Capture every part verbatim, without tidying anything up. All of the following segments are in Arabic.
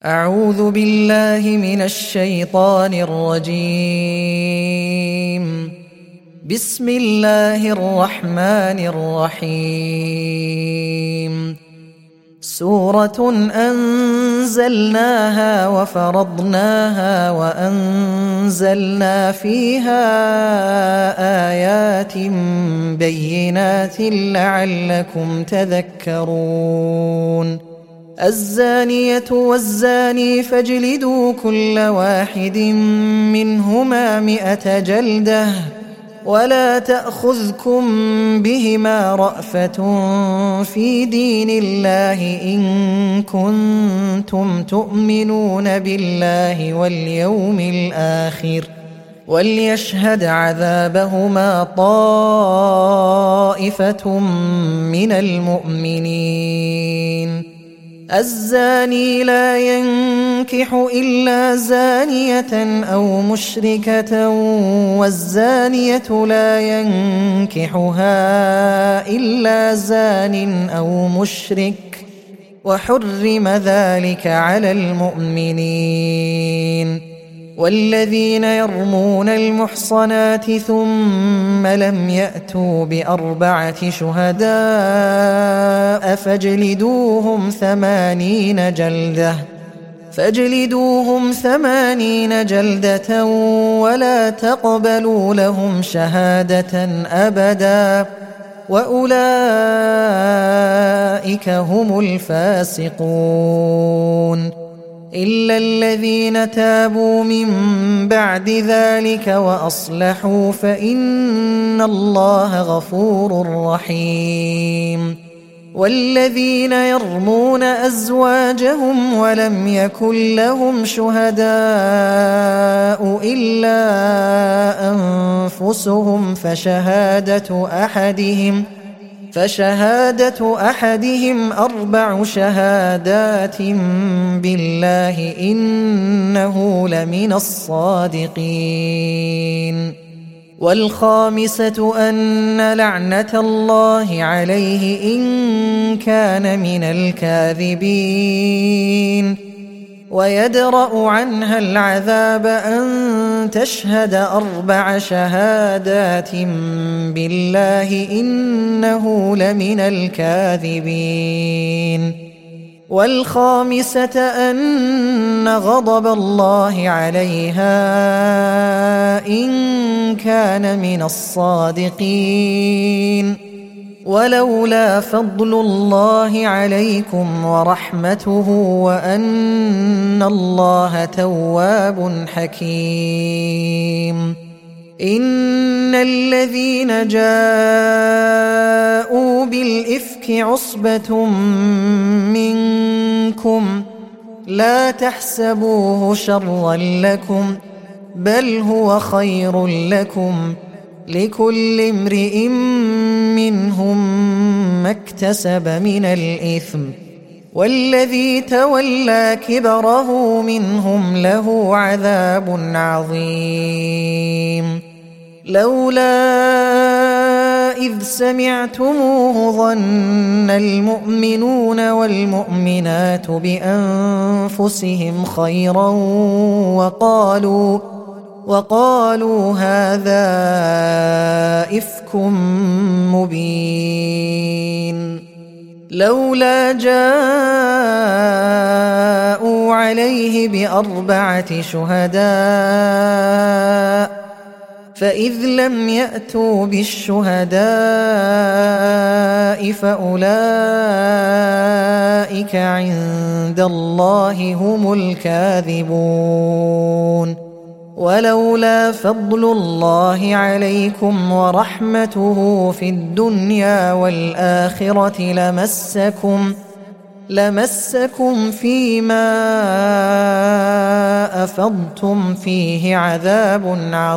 أعوذ بالله من الشيطان الرجيم. بسم الله الرحمن الرحيم. سورة أنزلناها وفرضناها وأنزلنا فيها آيات بينات لعلكم تذكرون. الزانية والزاني فاجلدوا كل واحد منهما مئة جلدة ولا تأخذكم بهما رأفة في دين الله إن كنتم تؤمنون بالله واليوم الآخر وليشهد عذابهما طائفة من المؤمنين. الزاني لا ينكح إلا زانية أو مشركة والزانية لا ينكحها إلا زان أو مشرك وحرم ذلك على المؤمنين. والذين يرمون المحصنات ثم لم يأتوا بأربعة شهداء فاجلدوهم ثمانين جلدة فاجلدوهم ثمانين جلدة ولا تقبلوا لهم شهادة أبدا وأولئك هم الفاسقون. إلا الذين تابوا من بعد ذلك وأصلحوا فإن الله غفور رحيم. والذين يرمون أزواجهم ولم يكن لهم شهداء إلا أنفسهم فشهادة أحدهم فشهادة أحدهم أربع شهادات بالله إنه لمن الصادقين. والخامسة أن لعنة الله عليه إن كان من الكاذبين ويدرأ عنها العذاب أن تشهد أربع شهادات بالله إنه لمن الكاذبين. والخامسة أن غضب الله عليها إن كان من الصادقين. ولولا فضل الله عليكم ورحمته وأن الله تواب حكيم. إن الذين جاءوا بالإفك عصبة منكم لا تحسبوه شرا لكم بل هو خير لكم لكل امرئ منهم ما اكتسب من الإثم والذي تولى كبره منهم له عذاب عظيم. لولا إذ سمعتموه ظن المؤمنون والمؤمنات بأنفسهم خيرا وقالوا وقالوا هذا إفك مبين. لولا جاءوا عليه بأربعة شهداء فإذ لم يأتوا بالشهداء فأولئك عند الله هم الكاذبون. ولولا فضل الله عليكم ورحمته في الدنيا والآخرة لمسكم لمسكم فيما أفضتم فيه عذاب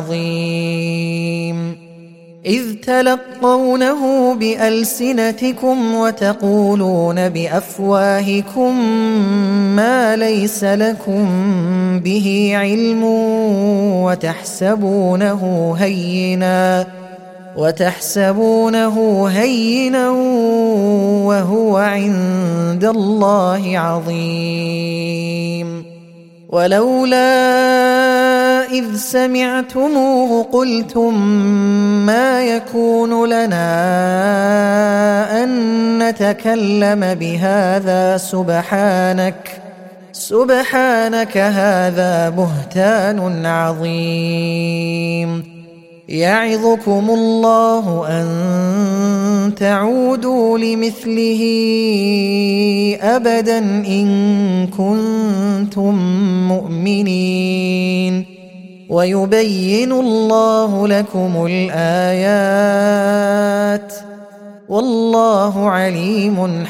عظيم. إذ تلقونه بألسنتكم وتقولون بأفواهكم ما ليس لكم به علم وتحسبونه هينا وتحسبونه هينا وهو عند الله عظيم. ولولا إذ سمعتموه قلتم ما يكون لنا أن نتكلم بهذا سبحانك سبحانك هذا بهتان عظيم يعظكم الله أن تعودوا لمثله أبدا إن كنتم مؤمنين ويبين الله لكم الآيات والله عليم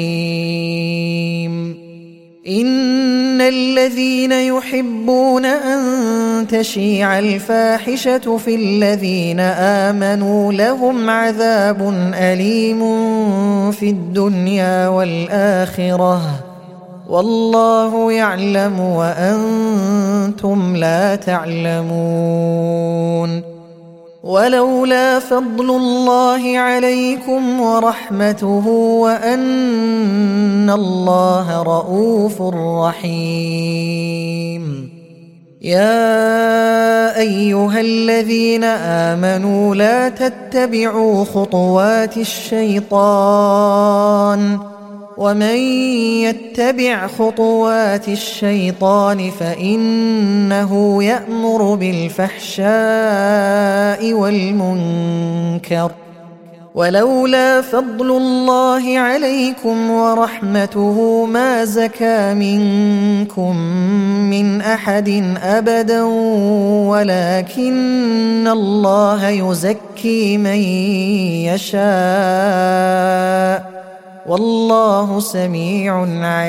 حكيم إن الذين يحبون أن تشيع الفاحشة في الذين آمنوا لهم عذاب أليم في الدنيا والآخرة والله يعلم وأنتم لا تعلمون ولولا فضل الله عليكم ورحمته وأن الله رؤوف رحيم يا أيها الذين آمنوا لا تتبعوا خطوات الشيطان ومن يتبع خطوات الشيطان فإنه يأمر بالفحشاء والمنكر ولولا فضل الله عليكم ورحمته ما زكى منكم من أحد أبدا ولكن الله يزكي من يشاء والله سميع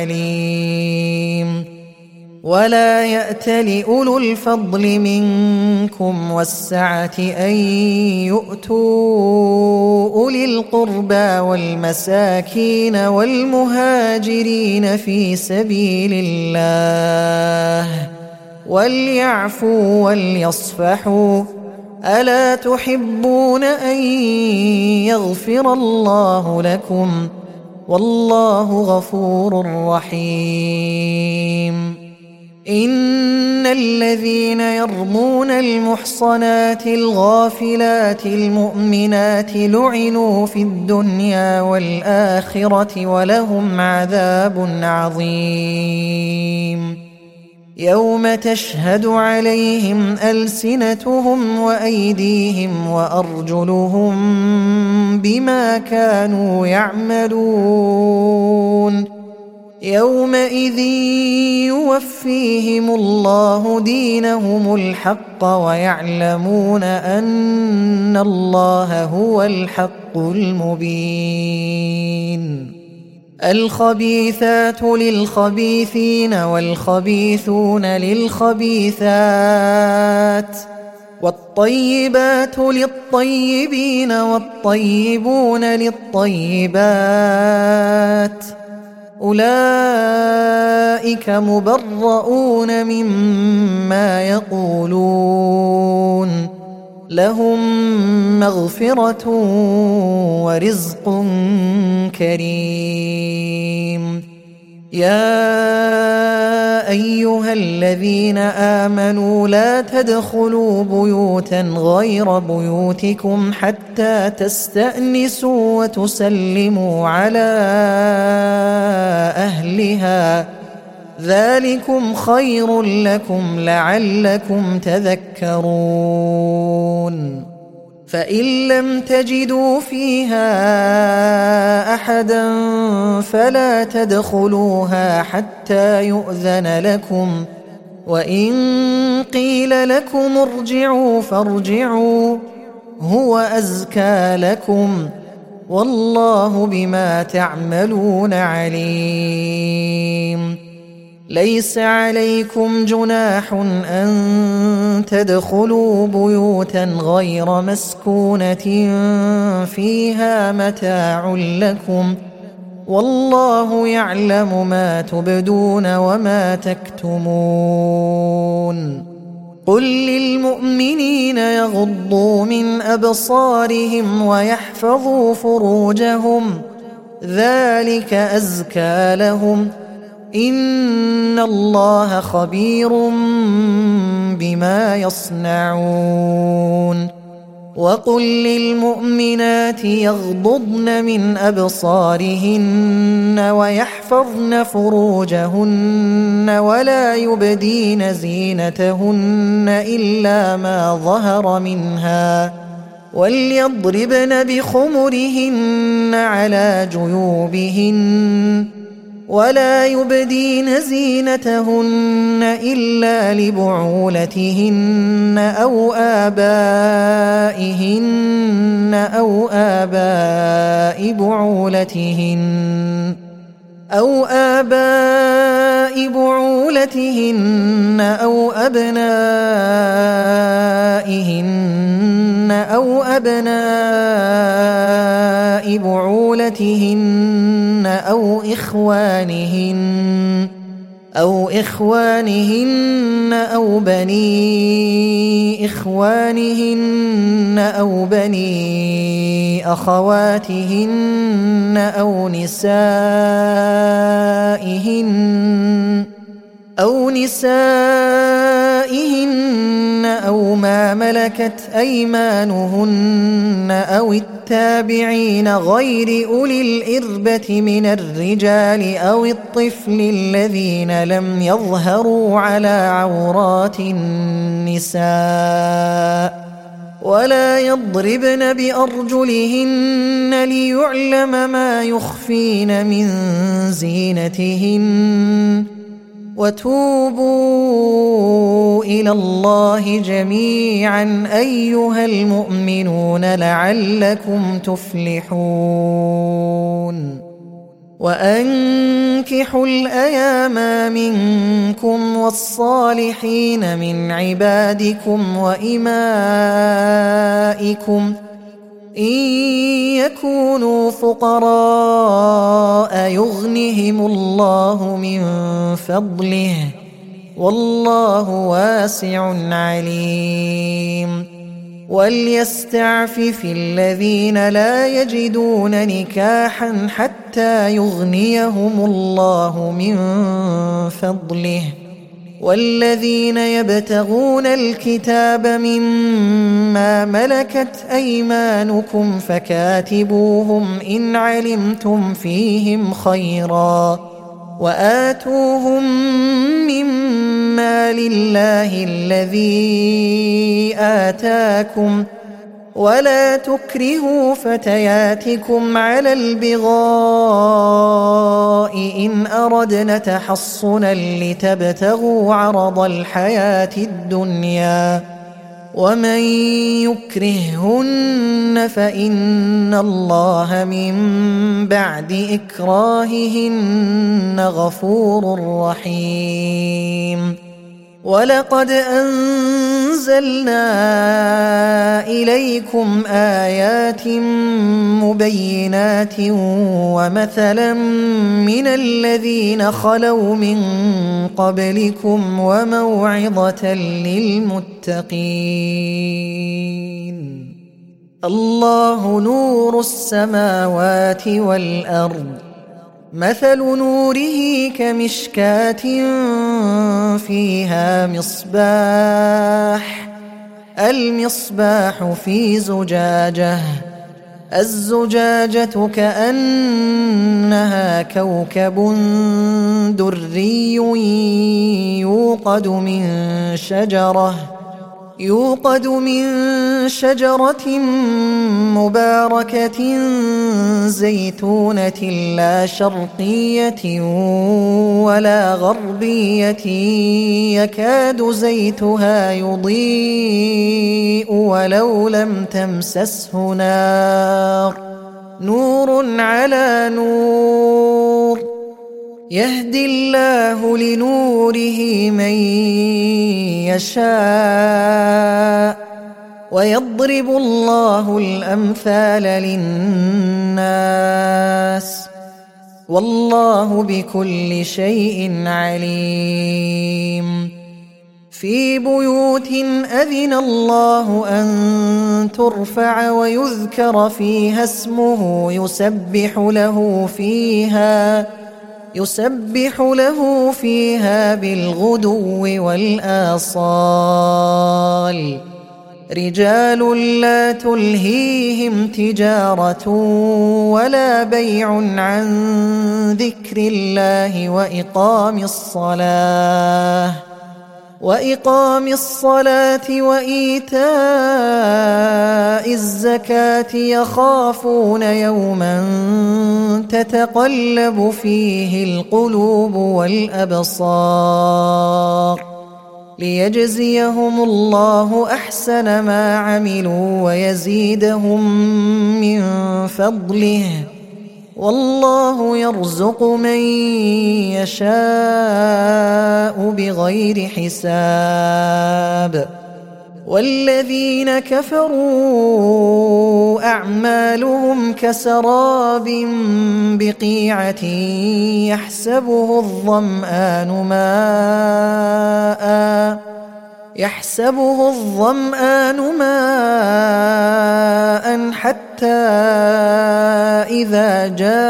عليم ولا يأتل أولو الفضل منكم والسعة أن يؤتوا أولي القربى والمساكين والمهاجرين في سبيل الله وليعفوا وليصفحوا ألا تحبون أن يغفر الله لكم والله غفور رحيم إن الذين يرمون المحصنات الغافلات المؤمنات لعنوا في الدنيا والآخرة ولهم عذاب عظيم يوم تشهد عليهم ألسنتهم وأيديهم وأرجلهم بما كانوا يعملون يومئذ يوفيهم الله دينهم الحق ويعلمون أن الله هو الحق المبين الخبيثات للخبيثين والخبيثون للخبيثات والطيبات للطيبين والطيبون للطيبات أولئك مبرؤون مما يقولون لهم مغفرة ورزق كريم يا أيها الذين آمنوا لا تدخلوا بيوتا غير بيوتكم حتى تستأنسوا وتسلموا على أهلها ذلكم خير لكم لعلكم تذكرون فإن لم تجدوا فيها أحدا فلا تدخلوها حتى يؤذن لكم وإن قيل لكم ارجعوا فارجعوا هو أزكى لكم والله بما تعملون عليم ليس عليكم جناح أن تدخلوا بيوتا غير مسكونة فيها متاع لكم والله يعلم ما تبدون وما تكتمون قل للمؤمنين يغضوا من أبصارهم ويحفظوا فروجهم ذلك أزكى لهم إن الله خبير بما يصنعون وقل للمؤمنات يغضضن من أبصارهن ويحفظن فروجهن ولا يبدين زينتهن إلا ما ظهر منها وليضربن بخمرهن على جيوبهن ولا يبدين زينتهن إلا لبعولتهن أو آبائهن أو آباء بعولتهن أو آباء بعولتهن أو أبنائهن أو أبناء بعولتهن أو إخوانهن أو إخوانهن أو بني إخوانهن أو بني أخواتهن أو نسائهن أو نسائهن أو ما ملكت أيمانهن أو التابعين غير أولي الإربة من الرجال أو الطفل الذين لم يظهروا على عورات النساء ولا يضربن بأرجلهن ليعلم ما يخفين من زينتهن وتوبوا إلى الله جميعا أيها المؤمنون لعلكم تفلحون وأنكحوا الأيام منكم والصالحين من عبادكم وإمائكم إن يكونوا فقراء يغنهم الله من فضله والله واسع عليم وليستعفف الذين لا يجدون نكاحا حتى يغنيهم الله من فضله والذين يبتغون الكتاب مما ملكت أيمانكم فكاتبوهم إن علمتم فيهم خيرا وآتوهم مما لله الذي آتاكم ولا تكرهوا فتياتكم على البغاء إن أردن تحصنا لتبتغوا عرض الحياة الدنيا ومن يكرههن فإن الله من بعد إكراههن غفور رحيم ولقد أنزلنا إليكم آيات مبينات ومثلا من الذين خلوا من قبلكم وموعظة للمتقين الله نور السماوات والأرض مثل نوره كمشكاة فيها مصباح المصباح في زجاجة الزجاجة كأنها كوكب دري يوقد من شجرة يوقد من شجرة مباركة زيتونة لا شرقية ولا غربية يكاد زيتها يضيء ولو لم تمسسه نار نور على نور يهدي الله لنوره من يشاء ويضرب الله الأمثال للناس والله بكل شيء عليم في بيوت أذن الله أن ترفع ويذكر فيها اسمه يسبح له فيها يسبح له فيها بالغدو والآصال رجال لا تلهيهم تجارة ولا بيع عن ذكر الله وإقام الصلاة وإقام الصلاة وإيتاء الزكاة يخافون يوما تتقلب فيه القلوب والأبصار ليجزيهم الله أحسن ما عملوا ويزيدهم من فضله والله يرزق من يشاء بغير حساب والذين كفروا أعمالهم كسراب بقيعة يحسبه الظمآن ماء يحسبه الظمآن ماء حتى إذا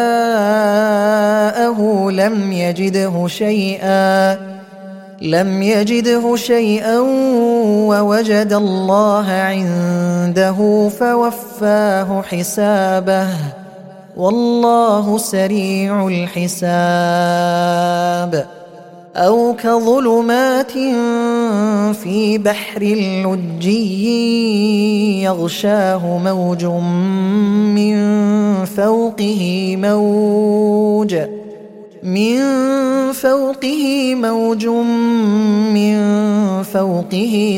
جاءه لم يجده شيئا لم يجده شيئا ووجد الله عنده فوفاه حسابه والله سريع الحساب أو كظلمات في بحر لجي يغشاه موج من فوقه موج من فوقه موج من فوقه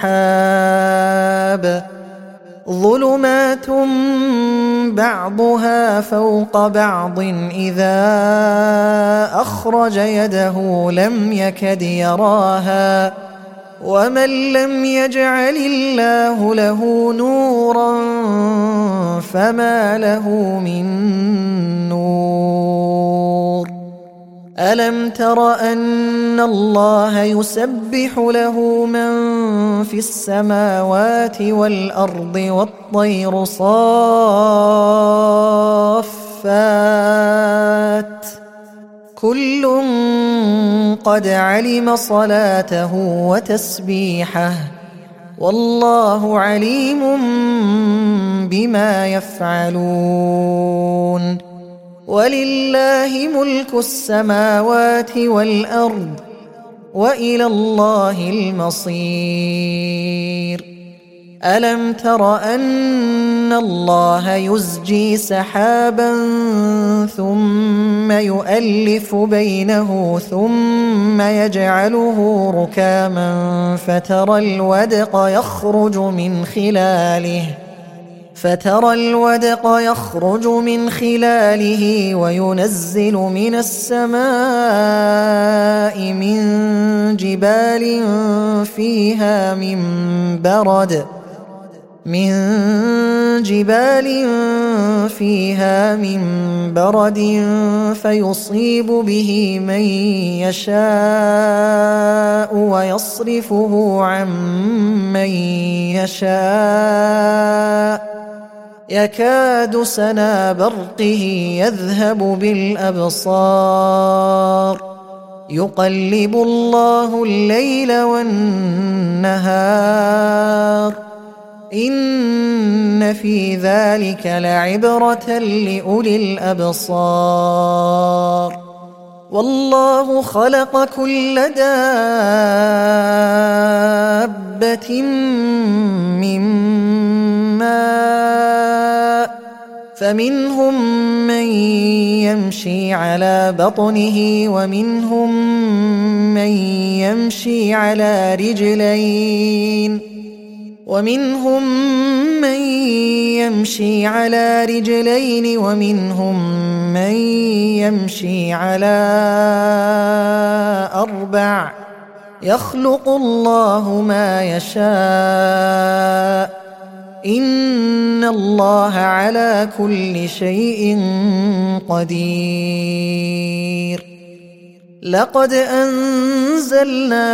سحاب ظلمات بعضها فوق بعض إذا أخرج يده لم يكد يراها ومن لم يجعل الله له نورا فما له من نور ألم تر أن الله يسبح له من في السماوات والأرض والطير صافات كل قد علم صلاته وتسبيحه والله عليم بما يفعلون ولله ملك السماوات والأرض وإلى الله المصير ألم تر أن الله يزجي سحابا ثم يؤلف بينه ثم يجعله ركاما فترى الودق يخرج من خلاله فترى الودق يخرج من خلاله وينزل من السماء من جبال فيها من برد من جبال فيها من برد فيصيب به من يشاء ويصرفه عن من يشاء يكاد سنا برقه يذهب بالأبصار يقلب الله الليل والنهار إن في ذلك لعبرة لأولي الأبصار والله خلق كل دابة من ماء فمنهم من يمشي على بطنه ومنهم من يمشي على رجلين ومنهم من يمشي على رجلين ومنهم من يمشي على أربع يخلق الله ما يشاء إن الله على كل شيء قدير لقد أنزلنا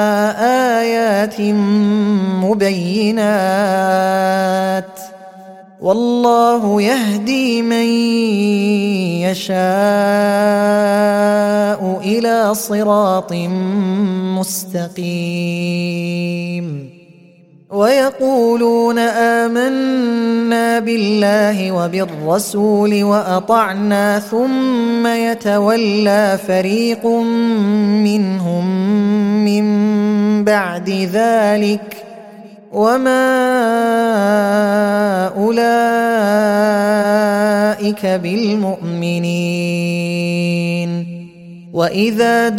آيات مبينات والله يهدي من يشاء إلى صراط مستقيم. ويقولون آمنا بالله وبالرسول وأطعنا ثم يتولى فريق منهم من بعد ذلك وما أولئك بالمؤمنين. وإذا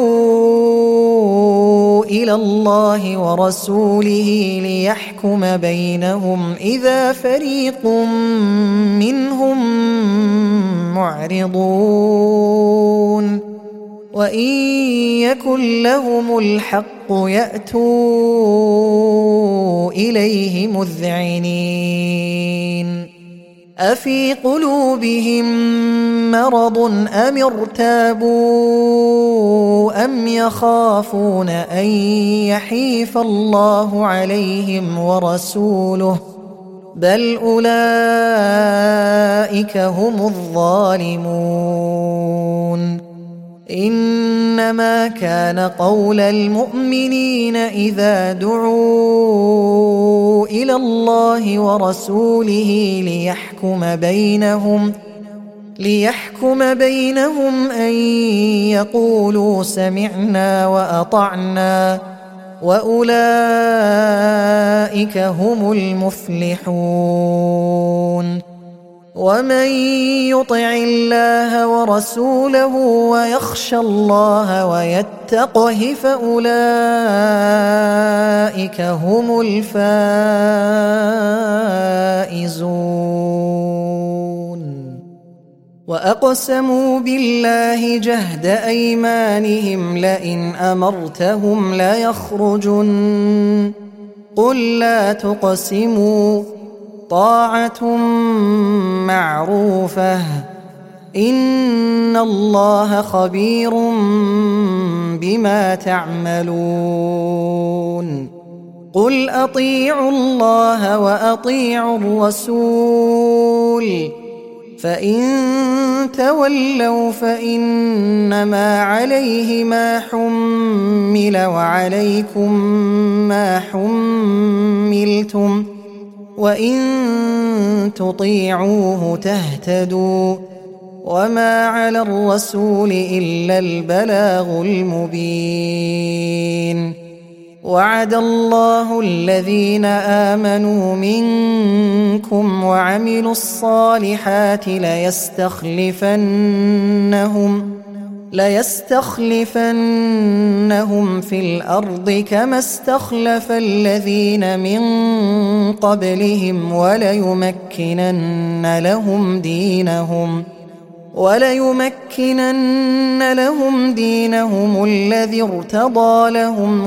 دعوا إلى الله ورسوله ليحكم بينهم إذا فريق منهم معرضون. وإن يكن لهم الحق يأتوا إليه مذعنين. أفي قلوبهم مرض أم ارتابوا أم يخافون أن يحيف الله عليهم ورسوله بل أولئك هم الظالمون. إنما كان قول المؤمنين إذا دعوا إلى الله ورسوله ليحكم بينهم ليحكم بينهم أن يقولوا سمعنا وأطعنا وأولئك هم المفلحون. ومن يطع الله ورسوله ويخشى الله ويتقه فأولئك هم الفائزون. وأقسموا بالله جهد أيمانهم لئن أمرتهم ليخرجن قل لا تقسموا طاعة معروفة إن الله خبير بما تعملون. قل أطيعوا الله وأطيعوا الرسول فإن تولوا فإنما عليه ما حمل وعليكم ما حملتم وإن تطيعوه تهتدوا وما على الرسول إلا البلاغ المبين. وعد الله الذين آمنوا منكم وعملوا الصالحات ليستخلفنهم ليستخلفنهم في الأرض كما استخلف الذين من قبلهم وليمكنن لهم دينهم وليمكنن لهم دينهم الذي ارتضى لهم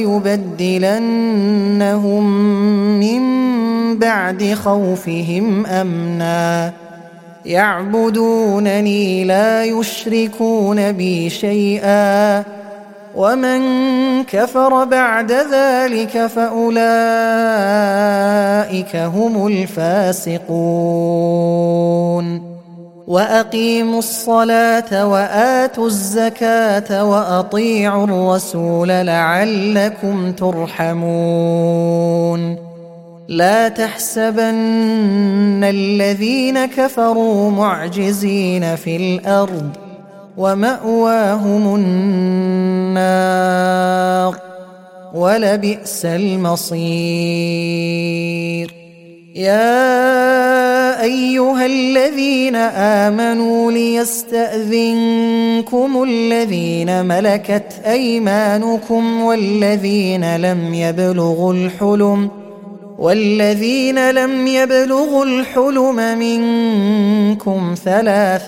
وليبدلنهم من بعد خوفهم أمنا يعبدونني لا يشركون بي شيئا ومن كفر بعد ذلك فأولئك هم الفاسقون. وأقيموا الصلاة وآتوا الزكاة وأطيعوا الرسول لعلكم ترحمون. لا تحسبن الذين كفروا معجزين في الأرض ومأواهم النار ولبئس المصير. يا أيها الذين آمنوا ليستأذنكم الذين ملكت أيمانكم والذين لم يبلغوا الحلم والذين لم يبلغوا الحلم منكم ثلاث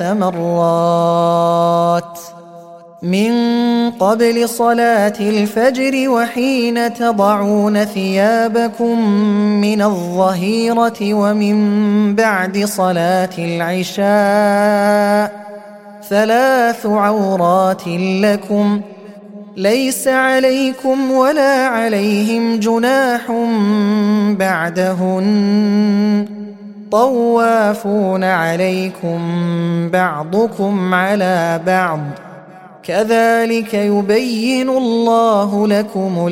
مرات من قبل صلاة الفجر وحين تضعون ثيابكم من الظهيرة ومن بعد صلاة العشاء ثلاث عورات لكم ليس عليكم ولا عليهم جناح بعدهن طوافون عليكم بعضكم على بعض كذلك يبين الله لكم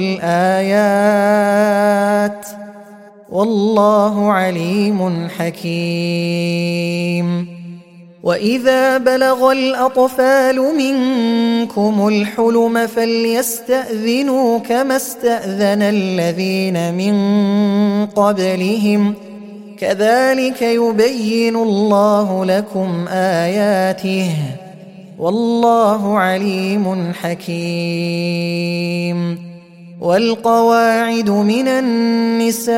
الآيات والله عليم حكيم. وإذا بلغ الأطفال منكم الحلم فليستأذنوا كما استأذن الذين من قبلهم كذلك يبين الله لكم آياته والله عليم حكيم. والقواعد من النساء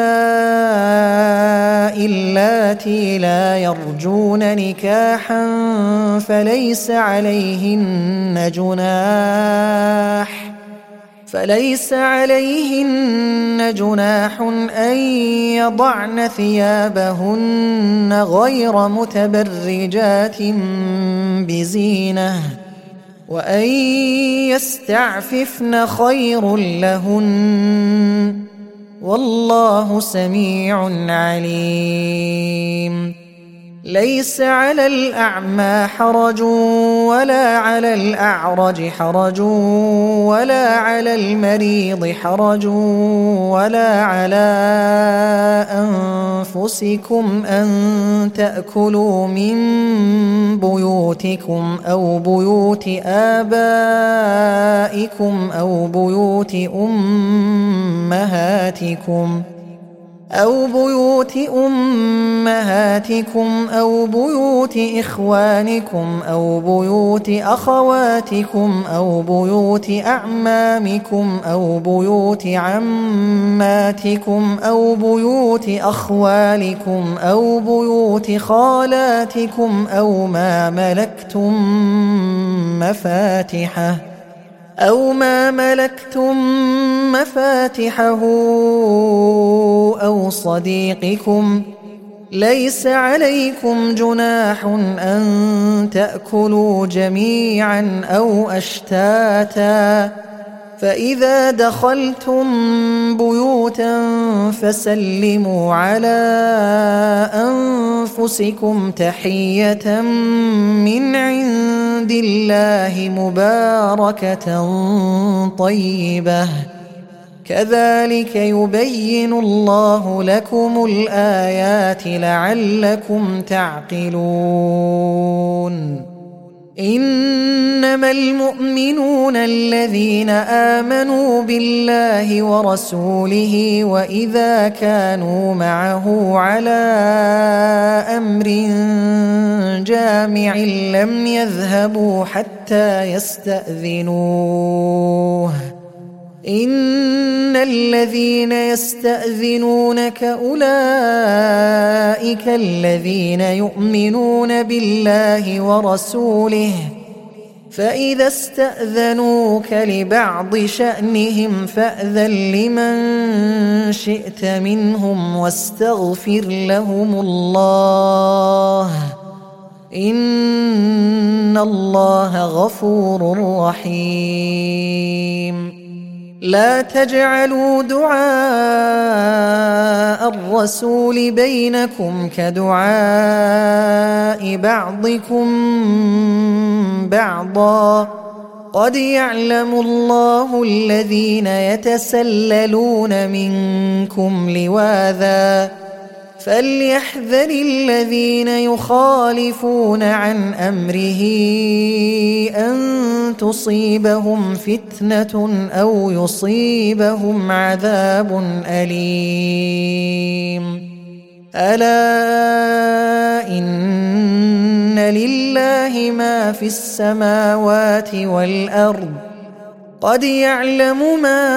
اللاتي لا يرجون نكاحا فليس عليهن جناح فليس عليهن جناح أن يضعن ثيابهن غير متبرجات بزينة وأن يستعففن خير لهن والله سميع عليم. ليس على الأعمى حرج ولا على الأعرج حرج ولا على المريض حرج ولا على أنفسكم أن تأكلوا من بيوتكم أو بيوت آبائكم أو بيوت أمهاتكم أو بيوت أمهاتكم أو بيوت إخوانكم أو بيوت أخواتكم أو بيوت أعمامكم أو بيوت عماتكم أو بيوت أخوالكم أو بيوت خالاتكم أو ما ملكتم مفاتحه أو ما ملكتم مفاتحه أو صديقكم ليس عليكم جناح أن تأكلوا جميعا أو أشتاتا فإذا دخلتم بيوتا فسلموا على أنفسكم تحية من عند الله مباركة طيبة كذلك يبين الله لكم الآيات لعلكم تعقلون. إنما المؤمنون الذين آمنوا بالله ورسوله وإذا كانوا معه على أمر جامع لم يذهبوا حتى يستأذنوه إن الذين يستأذنونك أولئك الذين يؤمنون بالله ورسوله فإذا استأذنوك لبعض شأنهم فأذن لمن شئت منهم واستغفر لهم الله إن الله غفور رحيم. لا تجعلوا دعاء الرسول بينكم كدعاء بعضكم بعضا قد يعلم الله الذين يتسللون منكم لواذا فليحذر الذين يخالفون عن أمره أن تصيبهم فتنة أو يصيبهم عذاب أليم. ألا إن لله ما في السماوات والأرض قد يعلم ما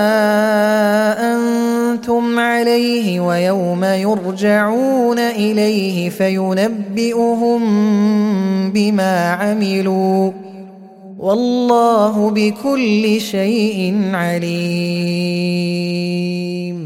أنتم عليه ويوم يرجعون إليه فينبئهم بما عملوا والله بكل شيء عليم.